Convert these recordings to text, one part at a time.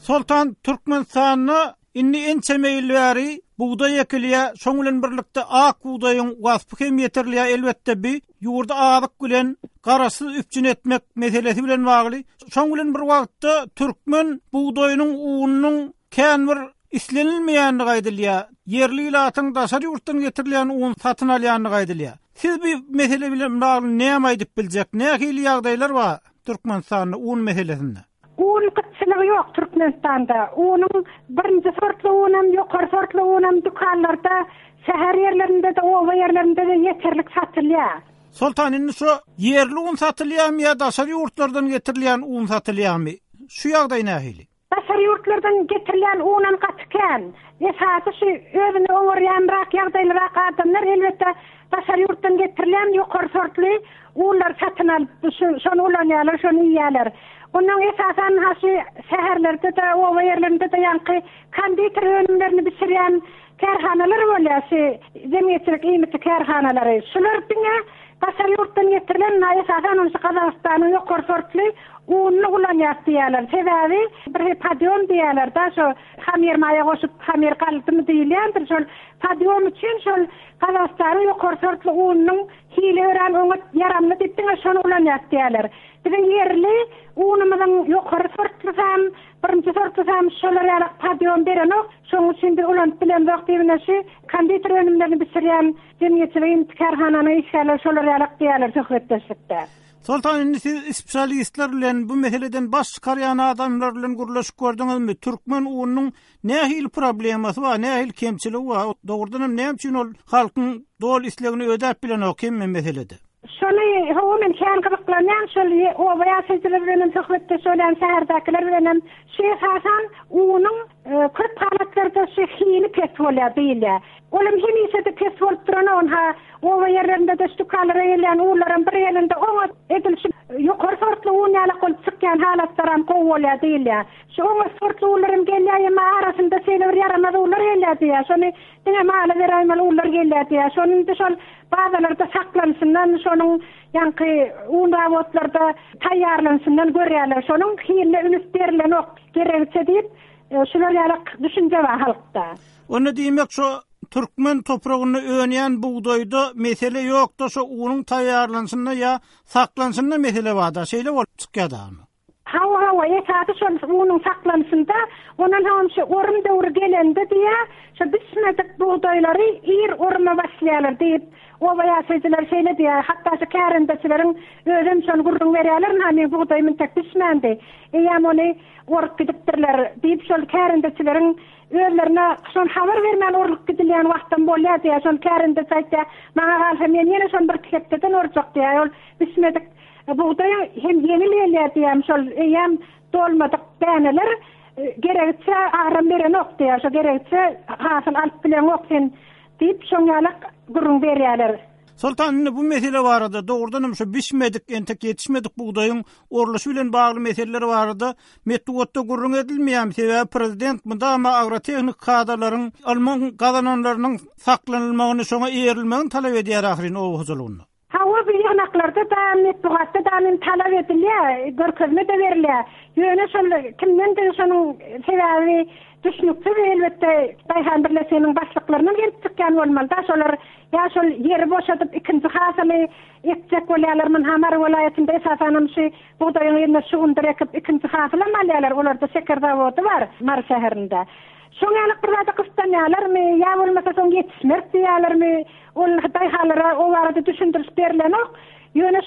Sultan Türkmenistan'ı inni en çemeylleri buğday ekiliye şoňulen birlikde ak buğdaýyň waspy hem yeterliye elbette bir ýurda azyk bilen garasy üpçün etmek meselesi bilen bagly. Şoňulen bir wagtda türkmen buğdaýynyň uğunyň kän bir islenilmeýänini gaýdylýar. Yerli ilatyň daşary ýurtdan getirilýän uğun satyn alýanyny gaýdylýar. Siz bir mesele bilen bagly näme aýdyp biljek? Nähili ýagdaýlar bar Türkmenistanyň uğun meselesinde? Un kıtçılığı yok Türkmenistan'da. Onun birinci sortlu unum, yukarı sortlu unum dükkanlarda, şehir yerlerinde de, ova yerlerinde de yeterlik satılıyor. Sultan'ın şu yerli un satılıyor mu ya daşary ýurtlardan getirilýän un satılıyor mu? Şu ýagdaý nähili? Daşary ýurtlardan getirilýän unun gaçyken, esasy şu özüne oňarýanrak ýagdaýlara adamlar elbetde daşary ýurtdan getirilýän ýokary sortly unlar satyn alyp şonu ulanýarlar, şonu ýýärler. Onun esasen haşi şehirlerde de, ova yerlerinde de yankı kanditör önümlerini pişirýän kerhanalar bolýar, zemiyetçilik iýmitli kerhanalary. Şular diňe daşary ýurtdan getirilen esasen onu Kazakstanyň ýokary sortly unny ulanýar diýerler. Sebebi bir padion diýerler da şo hamir maýa goşup hamir galdymy diýilýändir. Şol padion üçin şol Kazakstanyň ýokary sortly unyň hile ören oňa yaramly diýip şonu ulanýar diýerler. Bizim yerli unumyň ýokary sortly hem birinji sortly hem şolar ýaly padion berenok, şoň üçin de ulan bilen wagtynda şu kanditör önümlerini pişirýän jemgyýetçiligiň kerhanany işgärler şolar ýaly diýerler söhbetdeşikde. Sultan, siz spesialistler bilen bu meseleden baş çykarýan adamlar bilen gurlaşyp gördüňizmi? Türkmen uğunyň nähili problemasy bar, nähili kemçiligi bar? Dogrudan näme üçin ol halkyň dol islegini ödäp bilen o kemme meselede? Şonu homen kän gyzyklanýan şol ova ýaşaýjylar bilen söhbetde söýlen şäherdekiler bilen şeýhasan uğunyň köp halatlarda şehili pes bolýar diýilýär. Olam hemişe de pes bolup duran onha ova yerlerinde de stukalary ýelen uğurlaryň bir ýerinde oňa edilşip ýokary sortly uğun ýaly bolup çykýan halatlaram gowolýar diýilýär. Şu oňa sortly uğurlarym gelýär, arasynda şeýle bir yaramaz uğurlar gelýär diýär. Şonu diňe maly beräýmeli uğurlar gelýär diýär. Şonu da şol bazalarda saklansyndan, şonuň ýanky uğun rawatlarda taýýarlansyndan görýärler. Şonuň hille ünüp berilen ok gerekçe diýip şular ýaly düşünje bar halkda. Onu diýmek şu Türkmen topragyny öňän buğdaýda mesele ýokda, şu unuň taýýarlansyna ýa saklansyna mesele bar da, şeýle bolup çykýar-da. Hawa esasy şol unuň saklansynda, onan hem şu orym döwri gelende diýä, şu bismedik buğdaýlary ir orma başlaýarlar diýip ova ýaşaýjylar şeýle diýär. Hatda şu kärendeçileriň özüm şonu gurrun berýärler, hany buğdaýymyň tek bismendi. Eýem ony orup gidipdirler diýip şol kärendeçileriň özlerine şon habar bermän orup gidilýän wagtdan bolýar diýär. Şol kärendeç aýtdy, maňa galsa men ýene şon bir klepden orjak diýär. Ol bismedik buğdaý hem yenilýär diýär. Şol eýem dolmadyk bäneler gerekçe aram beren ok diýär. Şo gerekçe hasyl alyp bilen ok sen diýip şoňaly gurrun berýärler. Sultan, bu mesele barada dogrudan şu bişmedik, entek yetişmedik buğdaýyň orlaşy bilen bagly meseleler barada metodda gurrun edilmeýän sebäbi prezident mydama agrotehnik kadrlaryň alman gazananlarynyň saklanylmagyny, şoňa erilmegini talap edýär ahyryny o huzurlygyny. Hawa bir ýanaklarda da metodda da talap edilýär, görkezme de berilýär. Ýöne şol kimden de şonuň sebäbi düşünüpdi elbette Paýgamberleriň başlyklarynyň gelip çykýan bolmaly da şolar ýa şol ýeri boşadyp ikinji hasaly etjek bolýarlar. Men Hamar welaýatynda esasen şu buğdaýyň ýerine şugundyr ekip ikinji hasaly alýarlar. Olarda şeker zawody bar Mar şäherinde. Şoňa bir wada gystanýarlarmy ýa bolmasa şoň ýetişmek diýerlermi? Ol daýhalara o barada düşündirip berilen ok. Ýöne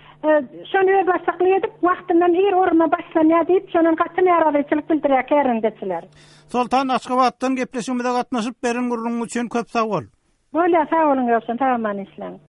şonu başlykly edip wagtyndan ir orma başlanýar diýip şonuň gaçyny ýaradyçylyk bildirýär kärendeçiler. Sultan, Aşgabatdan gepleşmede gatnaşyp berin gurrun üçin köp sag bol. Bolýar, sag bolun, tamam islam.